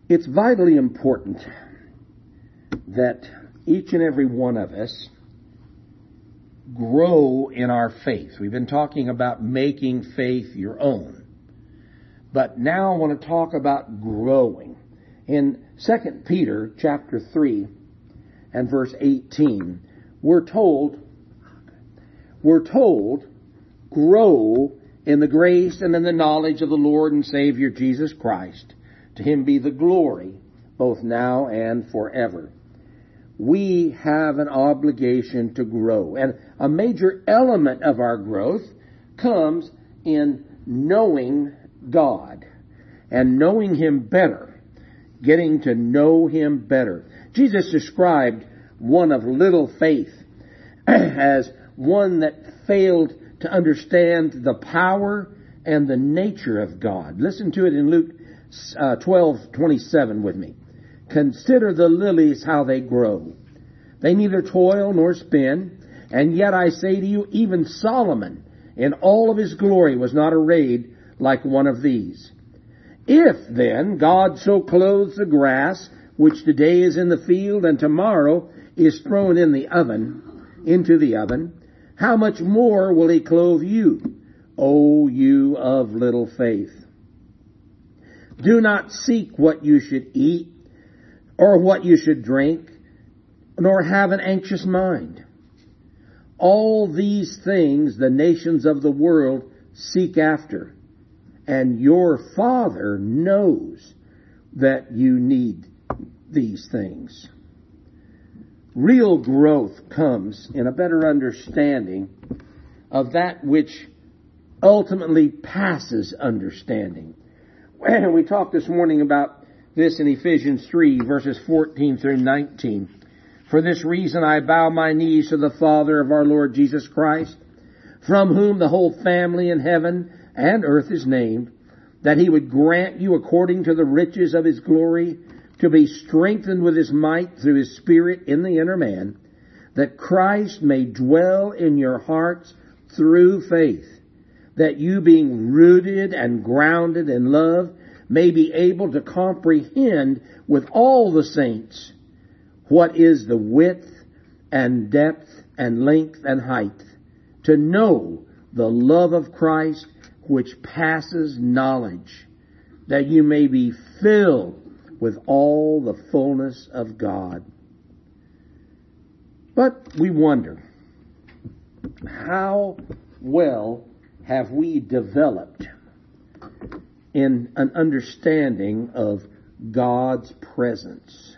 It's vitally important that each and every one of us grow in our faith. We've been talking about making faith your own. But now I want to talk about growing. In 2 Peter chapter 3 and verse 18, we're told, grow in the grace and in the knowledge of the Lord and Savior Jesus Christ. To Him be the glory, both now and forever. We have an obligation to grow. And a major element of our growth comes in knowing God and knowing Him better, getting to know Him better. Jesus described one of little faith as one that failed to understand the power and the nature of God. Listen to it in Luke 12:27 with me. Consider the lilies, how they grow. They neither toil nor spin, and yet I say to you, even Solomon in all of his glory was not arrayed like one of these. If then God so clothes the grass, which today is in the field and tomorrow is thrown into the oven, how much more will He clothe you, O you of little faith? Do not seek what you should eat or what you should drink, nor have an anxious mind. All these things the nations of the world seek after, and your Father knows that you need these things. Real growth comes in a better understanding of that which ultimately passes understanding. We talked this morning about this in Ephesians 3, verses 14 through 19. For this reason I bow my knees to the Father of our Lord Jesus Christ, from whom the whole family in heaven and earth is named, that He would grant you according to the riches of His glory to be strengthened with His might through His Spirit in the inner man, that Christ may dwell in your hearts through faith, that you being rooted and grounded in love may be able to comprehend with all the saints what is the width and depth and length and height, to know the love of Christ which passes knowledge, that you may be filled with all the fullness of God. But we wonder, how well have we developed in an understanding of God's presence?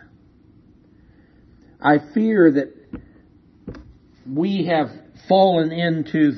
I fear that we have fallen into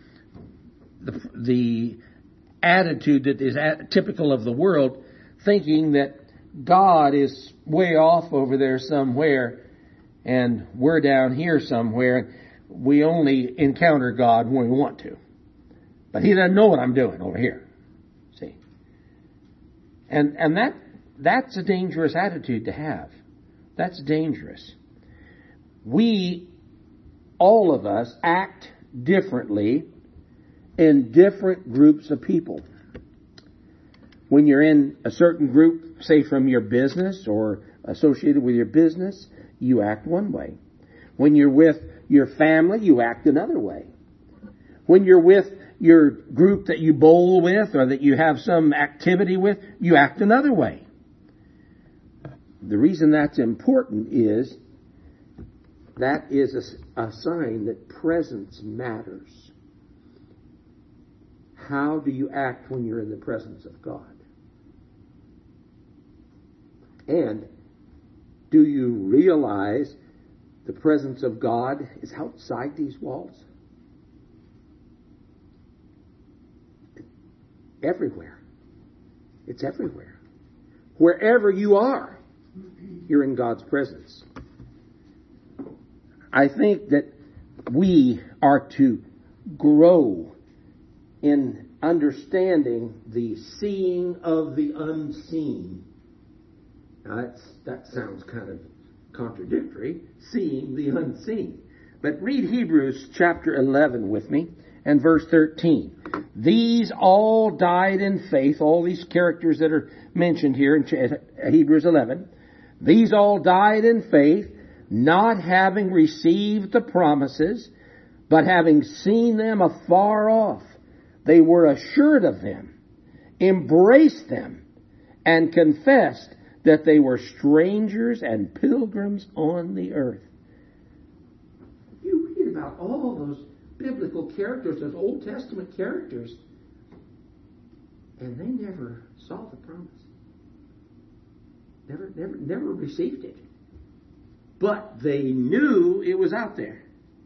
the attitude that is typical of the world, thinking that God is way off over there somewhere and we're down here somewhere. We only encounter God when we want to. But He doesn't know what I'm doing over here. See? And that's a dangerous attitude to have. That's dangerous. We, all of us, act differently in different groups of people. When you're in a certain group, say from your business or associated with your business, you act one way. When you're with your family, you act another way. When you're with your group that you bowl with or that you have some activity with, you act another way. The reason that's important is that is a sign that presence matters. How do you act when you're in the presence of God? And do you realize the presence of God is outside these walls? Everywhere. It's everywhere. Wherever you are, you're in God's presence. I think that we are to grow in understanding the seeing of the unseen. Now that sounds kind of contradictory, seeing the unseen. But read Hebrews chapter 11 with me and verse 13. These all died in faith, all these characters that are mentioned here in Hebrews 11. These all died in faith, not having received the promises, but having seen them afar off. They were assured of them, embraced them, and confessed that they were strangers and pilgrims on the earth. You read about all those biblical characters, those Old Testament characters, and they never saw the promise. Never received it. But they knew it was out there.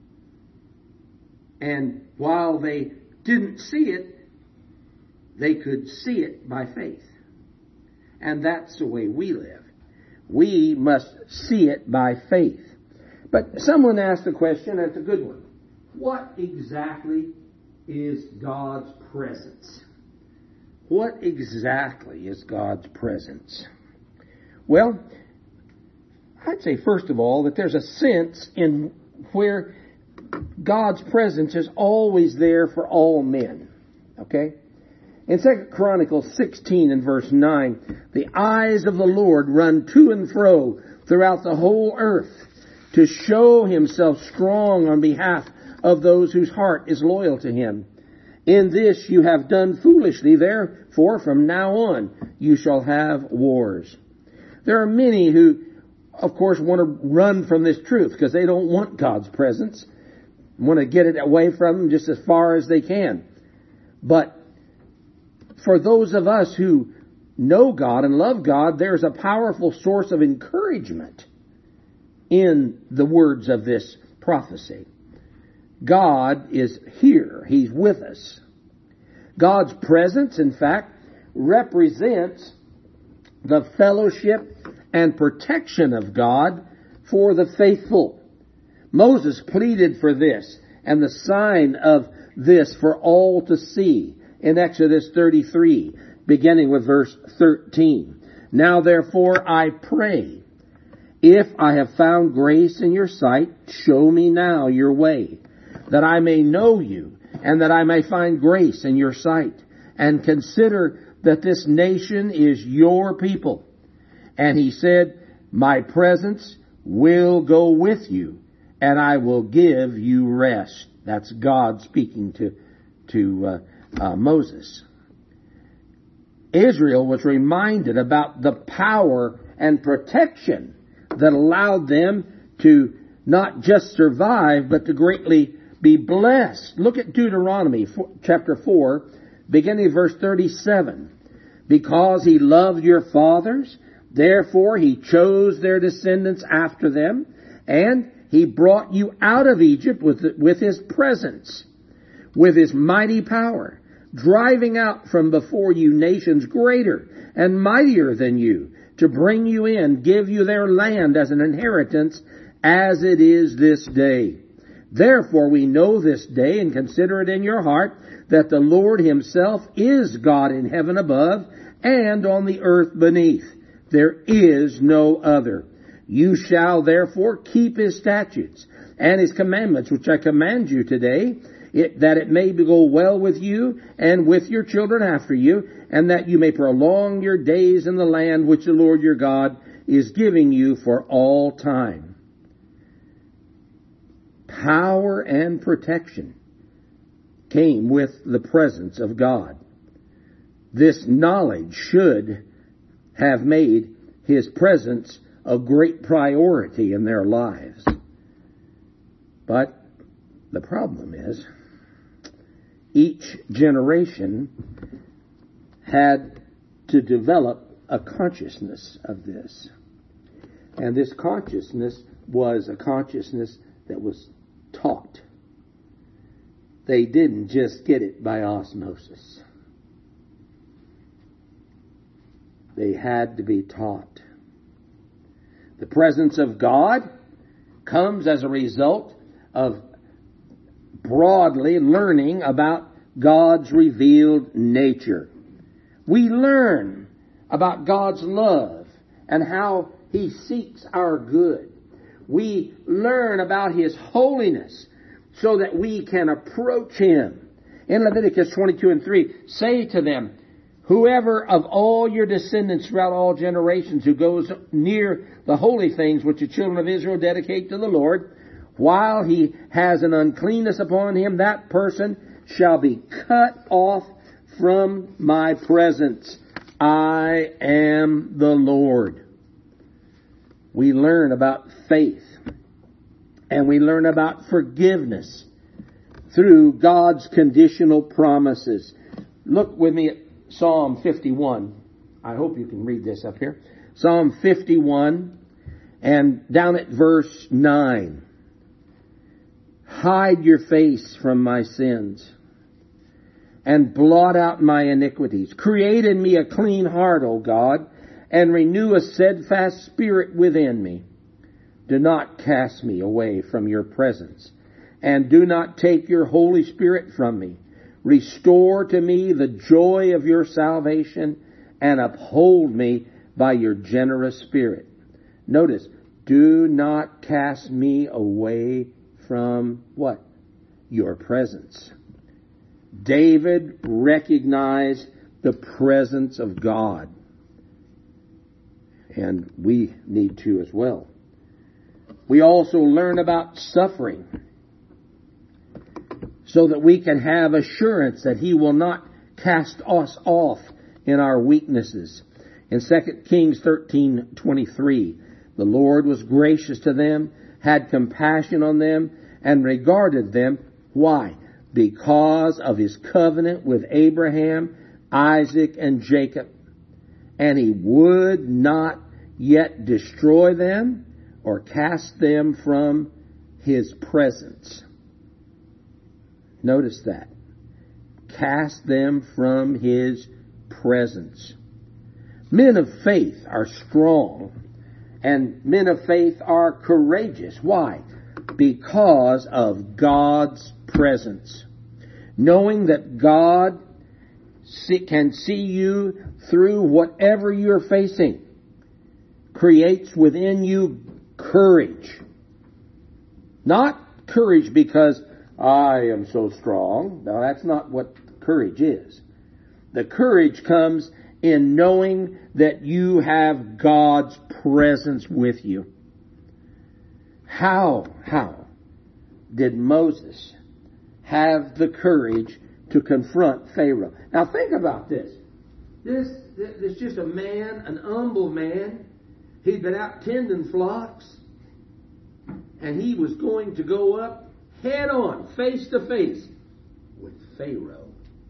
And while they didn't see it, they could see it by faith. And that's the way we live. We must see it by faith. But someone asked a question, and it's a good one. What exactly is God's presence? What exactly is God's presence? Well, I'd say first of all that there's a sense in where God's presence is always there for all men. Okay? In 2 Chronicles 16 and verse 9, the eyes of the Lord run to and fro throughout the whole earth to show himself strong on behalf of those whose heart is loyal to him. In this you have done foolishly, therefore from now on you shall have wars. There are many who, of course, want to run from this truth because they don't want God's presence, want to get it away from them just as far as they can. But for those of us who know God and love God, there's a powerful source of encouragement in the words of this prophecy. God is here. He's with us. God's presence, in fact, represents the fellowship and protection of God for the faithful. Moses pleaded for this and the sign of this for all to see in Exodus 33, beginning with verse 13. Now therefore I pray, if I have found grace in your sight, show me now your way, that I may know you, and that I may find grace in your sight, and consider that this nation is your people. And he said, my presence will go with you, and I will give you rest. That's God speaking to Moses. Israel was reminded about the power and protection that allowed them to not just survive, but to greatly be blessed. Look at Deuteronomy chapter 4, beginning verse 37. Because he loved your fathers, therefore he chose their descendants after them, and he brought you out of Egypt with his presence, with his mighty power, driving out from before you nations greater and mightier than you, to bring you in, give you their land as an inheritance, as it is this day. Therefore we know this day, and consider it in your heart, that the Lord himself is God in heaven above and on the earth beneath. There is no other. You shall therefore keep his statutes and his commandments, which I command you today, that it may go well with you and with your children after you, and that you may prolong your days in the land which the Lord your God is giving you for all time. Power and protection came with the presence of God. This knowledge should have made his presence a great priority in their lives. But the problem is, each generation had to develop a consciousness of this. And this consciousness was a consciousness that was taught. They didn't just get it by osmosis. They had to be taught. The presence of God comes as a result of broadly learning about God's revealed nature. We learn about God's love and how he seeks our good. We learn about his holiness so that we can approach him In Leviticus 22:3, say to them, whoever of all your descendants throughout all generations who goes near the holy things which the children of Israel dedicate to the Lord, while he has an uncleanness upon him, that person shall be cut off from my presence. I am the Lord. We learn about faith and we learn about forgiveness through God's conditional promises. Look with me at Psalm 51. I hope you can read this up here. Psalm 51 and down at verse 9. Hide your face from my sins and blot out my iniquities. Create in me a clean heart, O God, and renew a steadfast spirit within me. Do not cast me away from your presence, and do not take your Holy Spirit from me. Restore to me the joy of your salvation, and uphold me by your generous spirit. Notice, do not cast me away from what? Your presence. David recognized the presence of God. And we need to as well. We also learn about suffering so that we can have assurance that He will not cast us off in our weaknesses. In 2 Kings 13:23, the Lord was gracious to them, had compassion on them, and regarded them. Why? Because of His covenant with Abraham, Isaac, and Jacob. And He would not yet destroy them or cast them from His presence. Notice that. Cast them from His presence. Men of faith are strong, and men of faith are courageous. Why? Because of God's presence. Knowing that God can see you through whatever you're facing creates within you courage. Not courage because I am so strong. No, that's not what courage is. The courage comes in knowing that you have God's presence with you. How did Moses have the courage to confront Pharaoh? Now think about this. This is just a man, an humble man. He'd been out tending flocks, and he was going to go up head on, face to face with Pharaoh.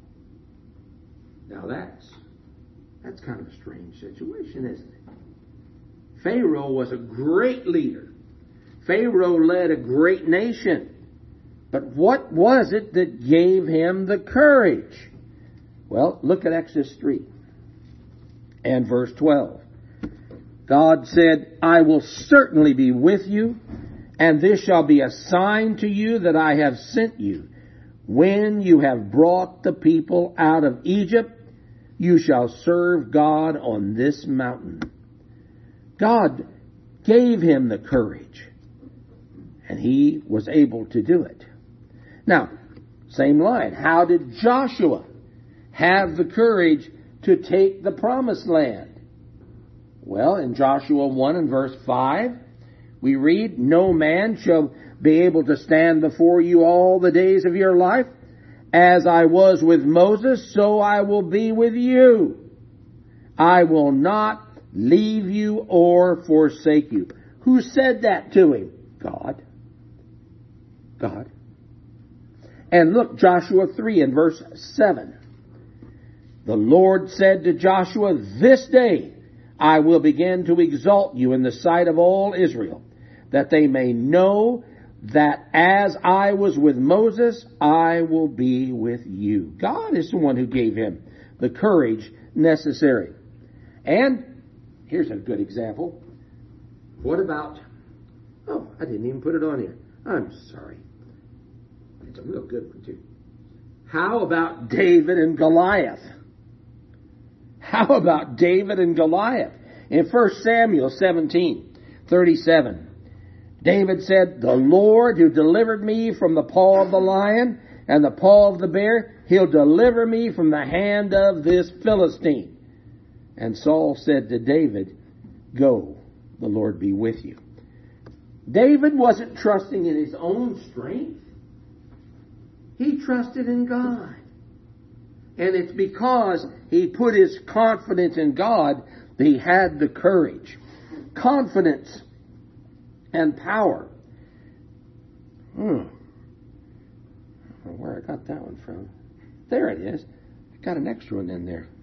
Now that's kind of a strange situation, isn't it? Pharaoh was a great leader. Pharaoh led a great nation. But what was it that gave him the courage? Well, look at Exodus 3 and verse 12. God said, I will certainly be with you, and this shall be a sign to you that I have sent you. When you have brought the people out of Egypt, you shall serve God on this mountain. God gave him the courage, and he was able to do it. Now, same line. How did Joshua have the courage to take the promised land? Well, in Joshua 1 and verse 5, we read, no man shall be able to stand before you all the days of your life. As I was with Moses, so I will be with you. I will not leave you or forsake you. Who said that to him? God. God. And look, Joshua 3 and verse 7. The Lord said to Joshua, this day I will begin to exalt you in the sight of all Israel, that they may know that as I was with Moses, I will be with you. God is the one who gave him the courage necessary. And here's a good example. What about, I didn't even put it on here. I'm sorry. It's a real good one too. How about David and Goliath? How about David and Goliath? In 1 Samuel 17:37, David said, the Lord who delivered me from the paw of the lion and the paw of the bear, he'll deliver me from the hand of this Philistine. And Saul said to David, go, the Lord be with you. David wasn't trusting in his own strength. He trusted in God. And it's because he put his confidence in God that he had the courage. Confidence and power. I don't know where I got that one from. There it is. I got an extra one in there.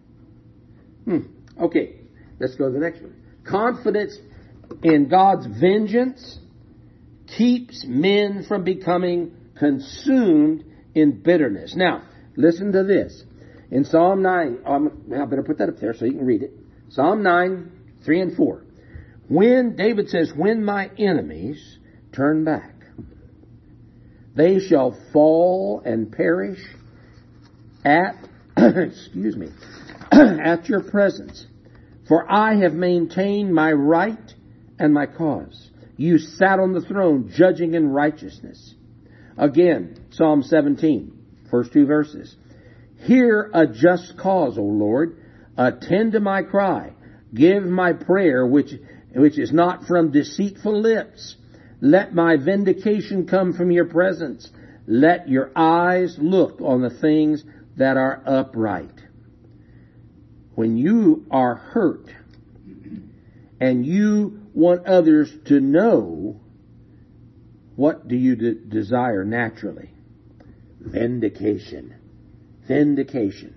Okay, let's go to the next one. Confidence in God's vengeance keeps men from becoming consumed in bitterness. Now, listen to this. In Psalm 9, I better put that up there so you can read it. Psalm 9, 3 and 4. When, David says, when my enemies turn back, they shall fall and perish at, excuse me, at your presence. For I have maintained my right and my cause. You sat on the throne, judging in righteousness. Again, Psalm 17, first 2 verses. Hear a just cause, O Lord. Attend to my cry. Give my prayer, which is not from deceitful lips. Let my vindication come from your presence. Let your eyes look on the things that are upright. When you are hurt and you want others to know, what do you desire naturally? Vindication. Vindication.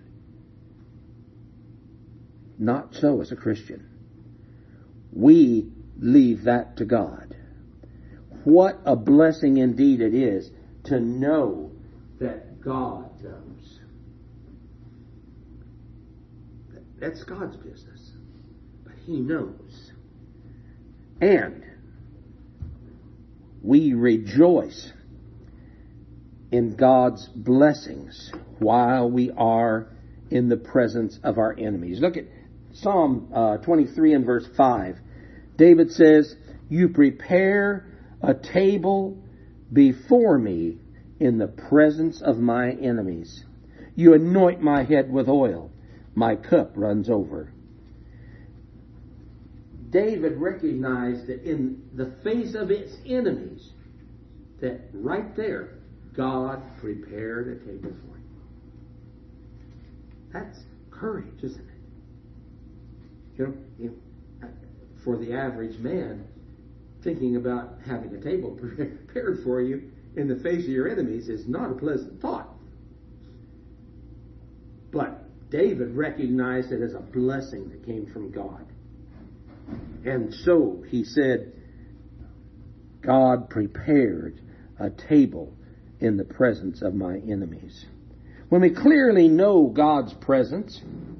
Not so as a Christian. We leave that to God. What a blessing indeed it is to know that God knows. That's God's business. But He knows. And we rejoice in God's blessings while we are in the presence of our enemies. Look at Psalm 23 and verse 5. David says, you prepare a table before me in the presence of my enemies. You anoint my head with oil. My cup runs over. David recognized that in the face of its enemies, that right there, God prepared a table for him. That's courage, isn't it? You know, for the average man, thinking about having a table prepared for you in the face of your enemies is not a pleasant thought. But David recognized it as a blessing that came from God. And so he said, God prepared a table in the presence of my enemies. When we clearly know God's presence,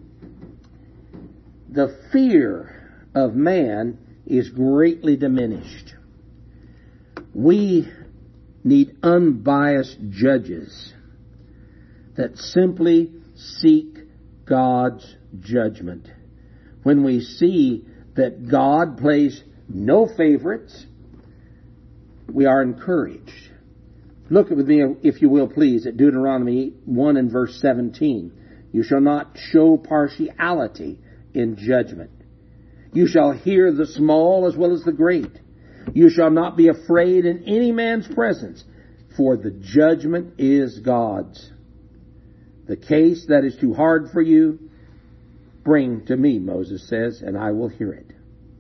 the fear of man is greatly diminished. We need unbiased judges that simply seek God's judgment. When we see that God plays no favorites, we are encouraged. Look with me, if you will, please, at Deuteronomy 1 and verse 17. You shall not show partiality in judgment. You shall hear the small as well as the great. You shall not be afraid in any man's presence, for the judgment is God's. The case that is too hard for you, bring to me, Moses says, and I will hear it.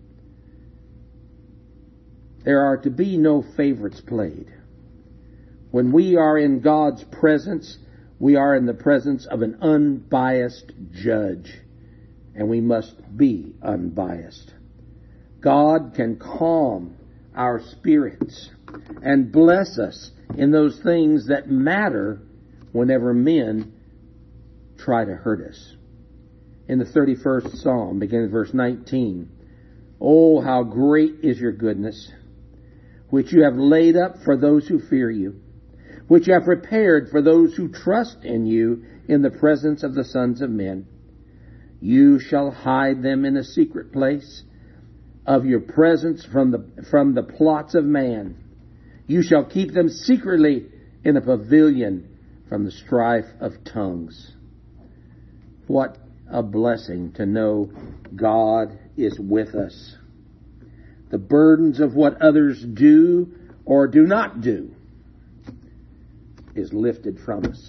There are to be no favorites played. When we are in God's presence, we are in the presence of an unbiased judge, and we must be unbiased. God can calm our spirits and bless us in those things that matter whenever men try to hurt us. In the 31st Psalm, beginning verse 19, oh, how great is your goodness, which you have laid up for those who fear you, which you have prepared for those who trust in you in the presence of the sons of men. You shall hide them in a secret place of your presence from the plots of man. You shall keep them secretly in a pavilion from the strife of tongues. What a blessing to know God is with us. The burdens of what others do or do not do is lifted from us.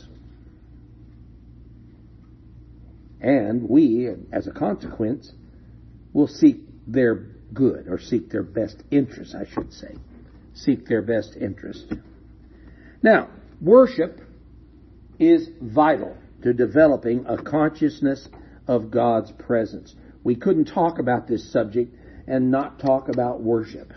And we, as a consequence, will seek their good, or seek their best interest, I should say. Seek their best interest. Now, worship is vital to developing a consciousness of God's presence. We couldn't talk about this subject and not talk about worship.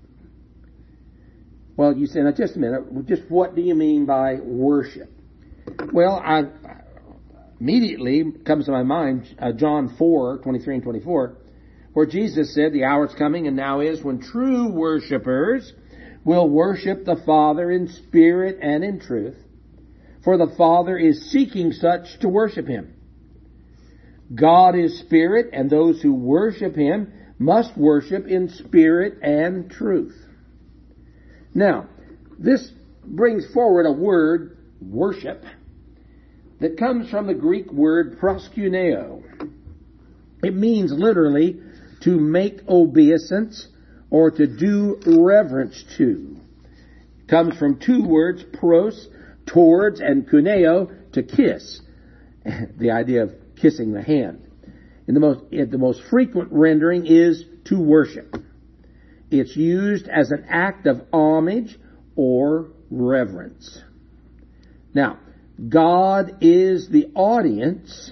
Well, you say, now just a minute, just what do you mean by worship? Well, immediately comes to my mind John 4:23 and 24, where Jesus said, the hour is coming and now is when true worshipers will worship the Father in spirit and in truth, for the Father is seeking such to worship Him. God is spirit, and those who worship Him must worship in spirit and truth. Now, this brings forward a word, worship, that comes from the Greek word proskuneo. It means literally to make obeisance or to do reverence to. It comes from two words, pros, towards, and kuneo, to kiss. The idea of kissing the hand. The most frequent rendering is to worship. It's used as an act of homage or reverence. Now, God is the audience,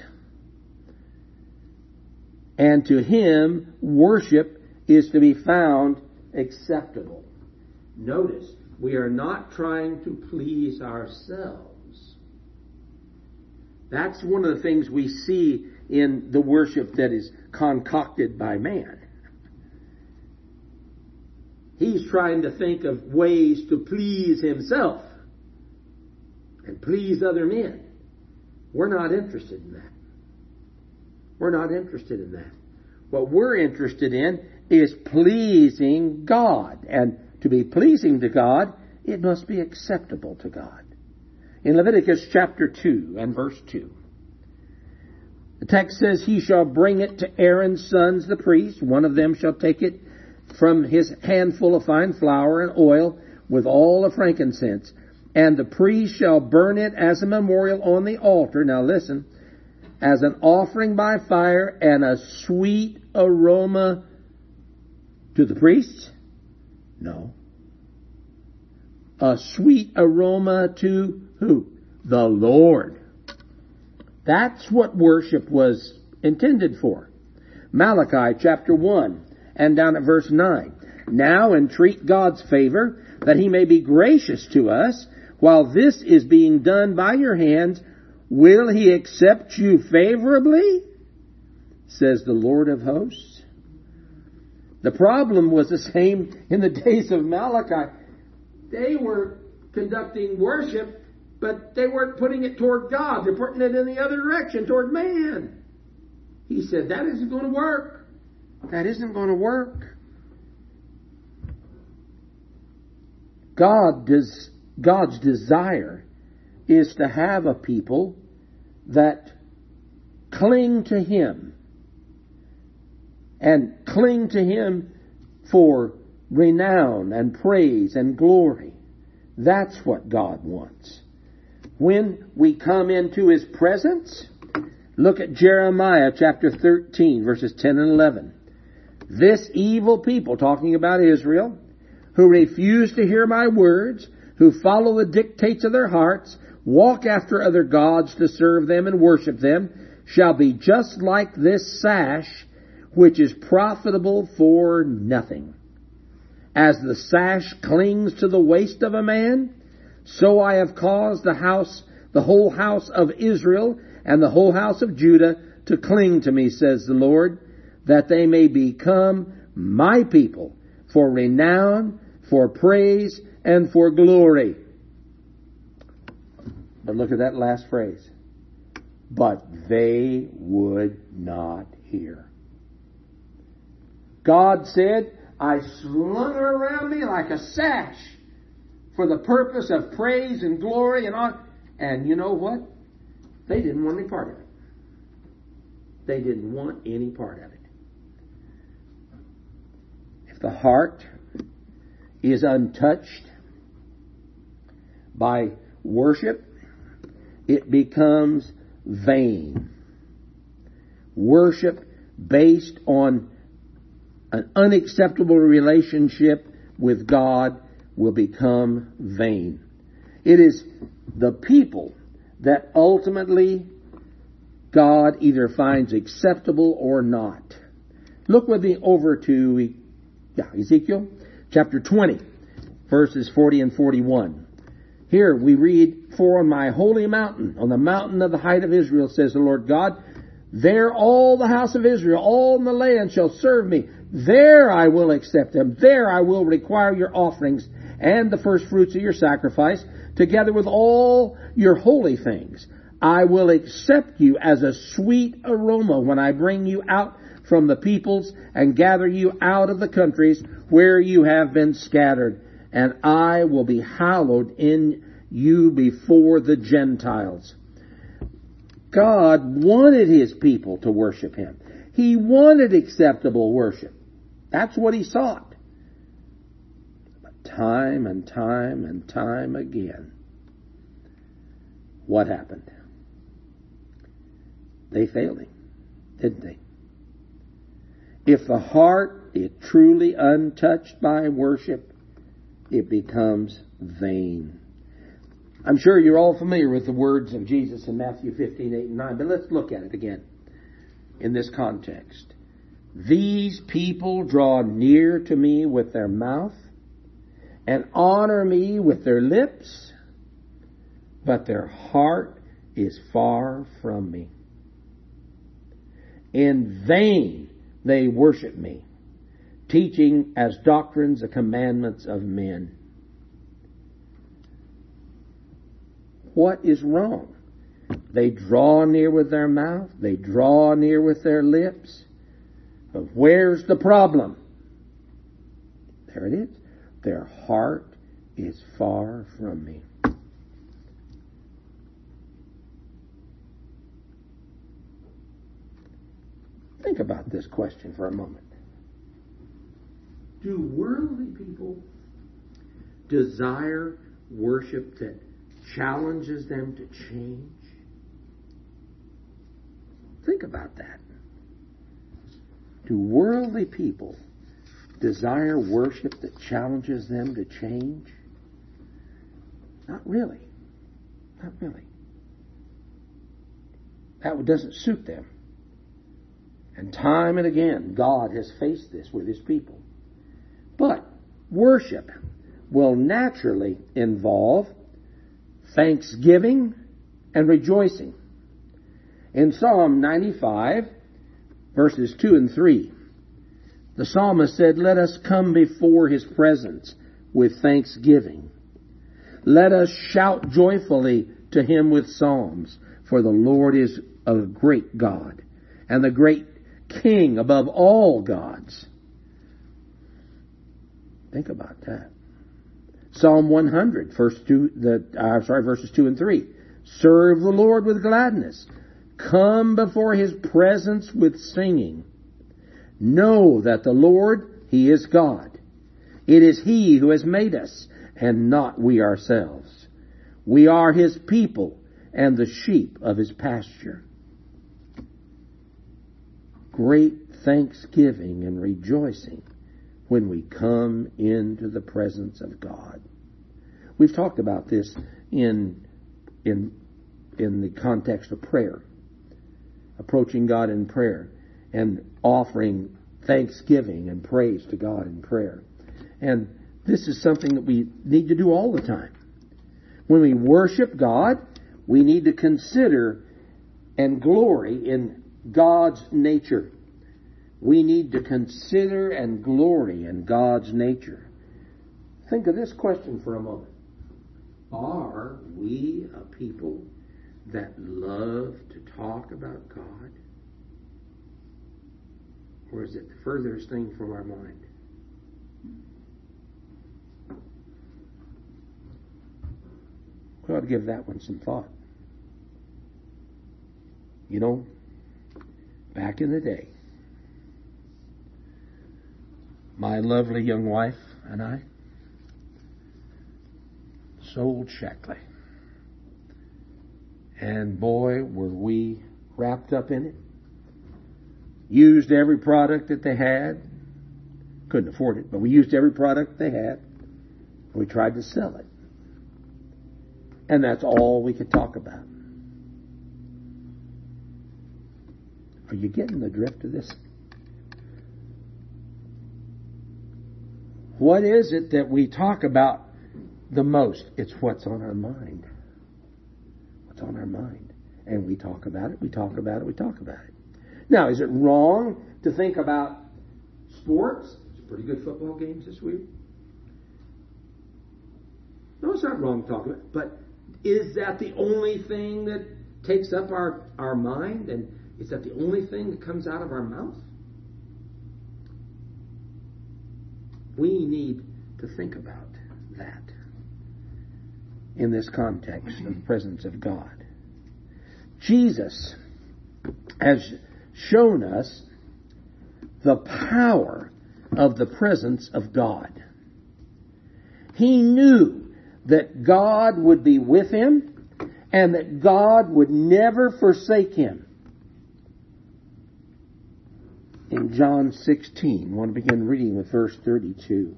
and to Him, worship is to be found acceptable. Notice, we are not trying to please ourselves. That's one of the things we see in the worship that is concocted by man. He's trying to think of ways to please himself and please other men. We're not interested in that. We're not interested in that. What we're interested in is pleasing God. And to be pleasing to God, it must be acceptable to God. In Leviticus chapter 2 and verse 2, the text says, He shall bring it to Aaron's sons, the priests. One of them shall take it from his handful of fine flour and oil with all the frankincense. And the priest shall burn it as a memorial on the altar. Now listen, as an offering by fire and a sweet aroma to the priests? No. A sweet aroma to who? The Lord. That's what worship was intended for. Malachi chapter 1 and down at verse 9. Now entreat God's favor, that He may be gracious to us. While this is being done by your hands, will He accept you favorably? Says the Lord of hosts. The problem was the same in the days of Malachi. They were conducting worship, but they weren't putting it toward God. They're putting it in the other direction, toward man. He said, that isn't going to work. That isn't going to work. God's desire is to have a people that cling to Him and cling to Him for renown and praise and glory. That's what God wants. When we come into His presence, look at Jeremiah chapter 13, verses 10 and 11. This evil people, talking about Israel, who refuse to hear my words, who follow the dictates of their hearts, walk after other gods to serve them and worship them, shall be just like this sash, which is profitable for nothing. As the sash clings to the waist of a man, so I have caused the whole house of Israel and the whole house of Judah to cling to me, says the Lord, that they may become my people for renown, for praise, and for glory. But look at that last phrase. But they would not hear. God said, I slung her around me like a sash for the purpose of praise and glory and honor. And you know what? They didn't want any part of it. They didn't want any part of it. If the heart is untouched by worship, it becomes vain. Worship based on an unacceptable relationship with God will become vain. It is the people that ultimately God either finds acceptable or not. Look with me over to Ezekiel chapter 20, verses 40 and 41. Here we read, "For on my holy mountain, on the mountain of the height of Israel, says the Lord God, there all the house of Israel, all in the land shall serve me. There I will accept them. There I will require your offerings and the first fruits of your sacrifice, together with all your holy things. I will accept you as a sweet aroma when I bring you out from the peoples and gather you out of the countries where you have been scattered. And I will be hallowed in you before the Gentiles." God wanted His people to worship Him. He wanted acceptable worship. That's what He sought. But time and time and time again, what happened? They failed Him, didn't they? If the heart is truly untouched by worship, it becomes vain. I'm sure you're all familiar with the words of Jesus in Matthew 15, 8, and 9, but let's look at it again in this context. "These people draw near to me with their mouth and honor me with their lips, but their heart is far from me. In vain they worship me, teaching as doctrines the commandments of men." What is wrong? They draw near with their mouth. They draw near with their lips. But where's the problem? There it is. Their heart is far from me. Think about this question for a moment. Do worldly people desire worship that challenges them to change? Think about that. Do worldly people desire worship that challenges them to change? Not really. Not really. That doesn't suit them. And time and again, God has faced this with His people. But worship will naturally involve thanksgiving and rejoicing. In Psalm 95, verses 2 and 3, the psalmist said, "Let us come before His presence with thanksgiving. Let us shout joyfully to Him with psalms, for the Lord is a great God and the great King above all gods." Think about that. Psalm 100, verses 2 and 3. "Serve the Lord with gladness. Come before His presence with singing. Know that the Lord, He is God. It is He who has made us, and not we ourselves. We are His people and the sheep of His pasture." Great thanksgiving and rejoicing when we come into the presence of God. We've talked about this in the context of prayer. Approaching God in prayer and offering thanksgiving and praise to God in prayer. And this is something that we need to do all the time. When we worship God, we need to consider and glory in God's nature. We need to consider and glory in God's nature. Think of this question for a moment. Are we a people that love to talk about God? Or is it the furthest thing from our mind? We ought to give that one some thought. You know, back in the day, my lovely young wife and I sold Shackley. And boy, were we wrapped up in it. Used every product that they had. Couldn't afford it, but we used every product they had. We tried to sell it. And that's all we could talk about. Are you getting the drift of this? What is it that we talk about the most? It's what's on our mind. What's on our mind. And we talk about it, we talk about it, we talk about it. Now, is it wrong to think about sports? Some pretty good football games this week. No, it's not wrong to talk about it. But is that the only thing that takes up our mind? And is that the only thing that comes out of our mouth? We need to think about that in this context of the presence of God. Jesus has shown us the power of the presence of God. He knew that God would be with him and that God would never forsake him. In John 16, I want to begin reading with verse 32.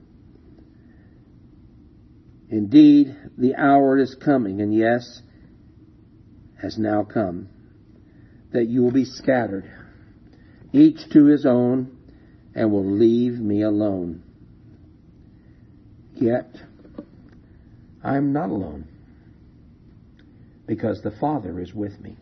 Indeed, the hour is coming, and yes, has now come, that you will be scattered, each to his own, and will leave me alone. Yet, I am not alone, because the Father is with me.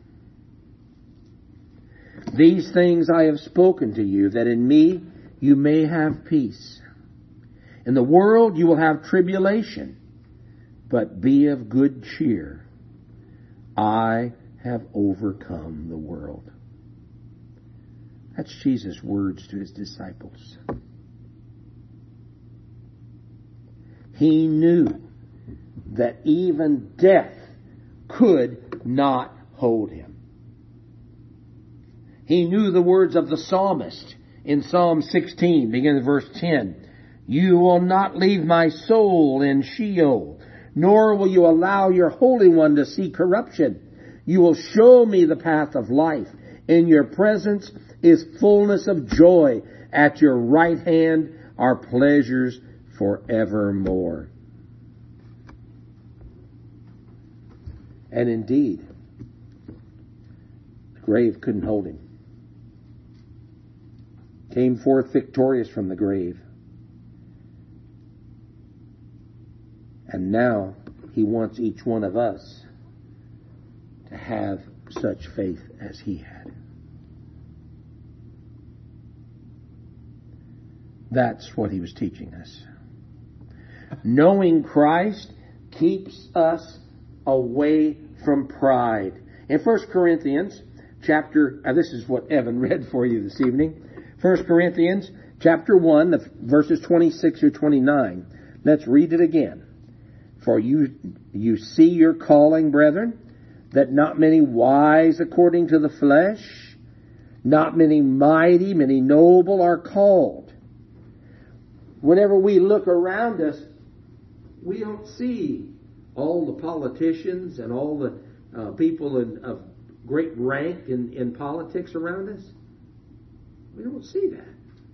These things I have spoken to you, that in me you may have peace. In the world you will have tribulation, but be of good cheer. I have overcome the world. That's Jesus' words to his disciples. He knew that even death could not hold him. He knew the words of the psalmist in Psalm 16, beginning at verse 10. You will not leave my soul in Sheol, nor will you allow your Holy One to see corruption. You will show me the path of life. In your presence is fullness of joy. At your right hand are pleasures forevermore. And indeed, the grave couldn't hold him. Came forth victorious from the grave. And now he wants each one of us to have such faith as he had. That's what he was teaching us. Knowing Christ keeps us away from pride. In 1 Corinthians this is what Evan read for you this evening. 1 Corinthians chapter 1, verses 26 through 29. Let's read it again. For you see your calling, brethren, that not many wise according to the flesh, not many mighty, many noble are called. Whenever we look around us, we don't see all the politicians and all the people of great rank in politics around us. We don't see that.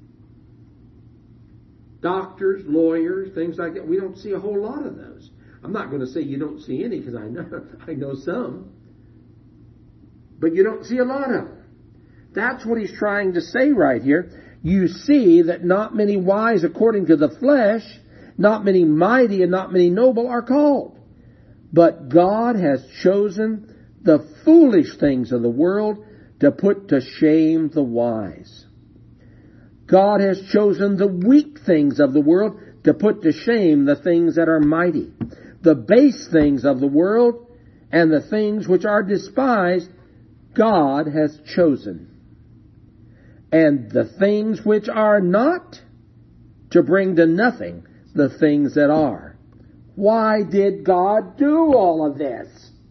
Doctors, lawyers, things like that. We don't see a whole lot of those. I'm not going to say you don't see any because I know some. But you don't see a lot of them. That's what he's trying to say right here. You see that not many wise according to the flesh, not many mighty and not many noble are called. But God has chosen the foolish things of the world to put to shame the wise. God has chosen the weak things of the world to put to shame the things that are mighty. The base things of the world and the things which are despised, God has chosen. And the things which are not, to bring to nothing the things that are. Why did God do all of this?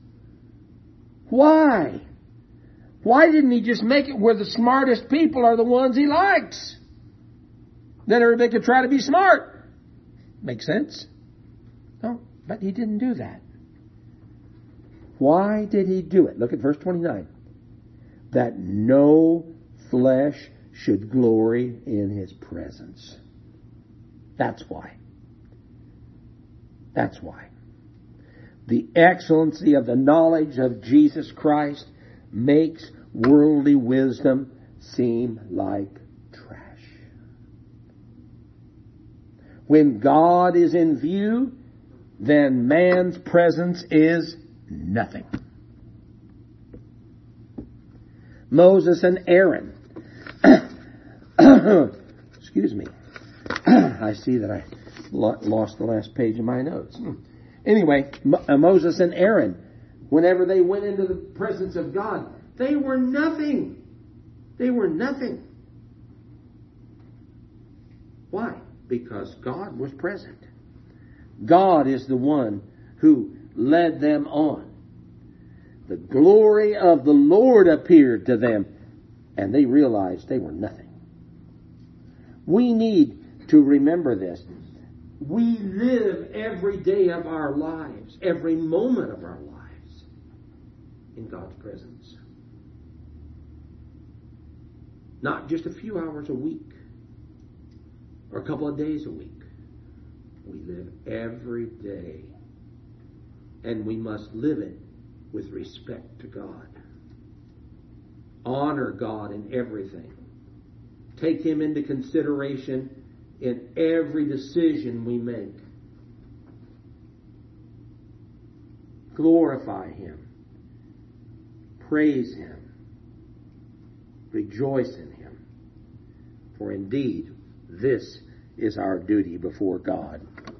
Why? Why didn't He just make it where the smartest people are the ones He likes? Then everybody could try to be smart. Makes sense? No, but He didn't do that. Why did He do it? Look at verse 29. That no flesh should glory in His presence. That's why. That's why. The excellency of the knowledge of Jesus Christ makes worldly wisdom seem like trash. When God is in view, then man's presence is nothing. Moses and Aaron. Excuse me. I see that I lost the last page of my notes. Anyway, Moses and Aaron, whenever they went into the presence of God, they were nothing. They were nothing. Why? Because God was present. God is the one who led them on. The glory of the Lord appeared to them, and they realized they were nothing. We need to remember this. We live every day of our lives, every moment of our lives, in God's presence. Not just a few hours a week or a couple of days a week. We live every day, and we must live it with respect to God. Honor God in everything. Take Him into consideration in every decision we make. Glorify Him. Praise Him. Rejoice in Him. For indeed, this is our duty before God.